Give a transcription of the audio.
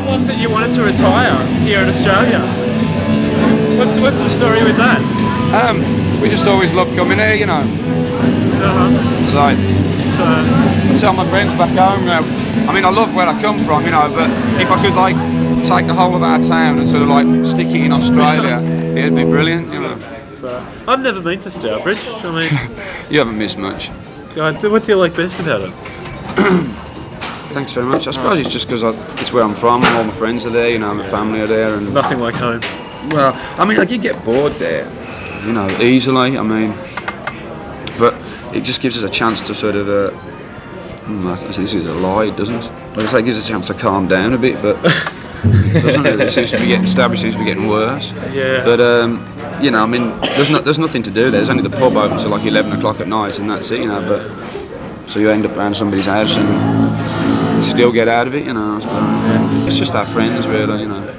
was that you wanted to retire here in Australia? What's the story with that? We just always loved coming here, you know. So I So, tell my friends back home, I mean, I love where I come from, you know, but if I could like take the whole of our town and sort of like stick it in Australia, it'd be brilliant, you know. I've never been to Stourbridge. I mean, You haven't missed much. God, so what do you like best about it? Thanks very much. I suppose it's just because it's where I'm from, and all my friends are there, you know, my family are there, and Nothing like home. well, I mean, like you get bored there, you know, easily. I mean, but it just gives us a chance to sort of. This is a lie, it doesn't. Like I say, it gives us a chance to calm down a bit, but it doesn't really. It seems to be getting established, seems to be getting worse. Yeah. But you know, I mean, there's nothing to do there. There's only the pub open till like 11 o'clock at night, and that's it, you know. But so you end up around somebody's house and you still get out of it, you know. So, it's just our friends, really, you know.